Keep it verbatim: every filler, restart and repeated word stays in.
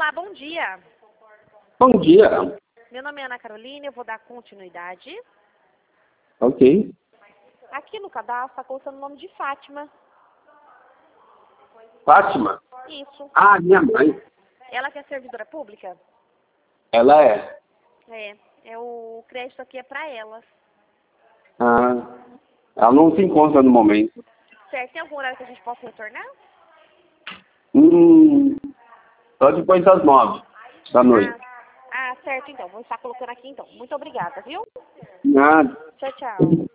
Olá, bom dia. Bom dia. Meu nome é Ana Carolina, eu vou dar continuidade. Ok. Aqui no cadastro está colocando o nome de Fátima. Fátima? Isso. Ah, minha mãe. Ela que é servidora pública? Ela é. É. É o crédito aqui é para ela. Ah, ela não se encontra no momento. Certo. Tem algum horário que a gente possa retornar? Hum, só depois das nove da noite. Ah, ah, certo então. Vou estar colocando aqui então. Muito obrigada, viu? Nada. Tchau, tchau.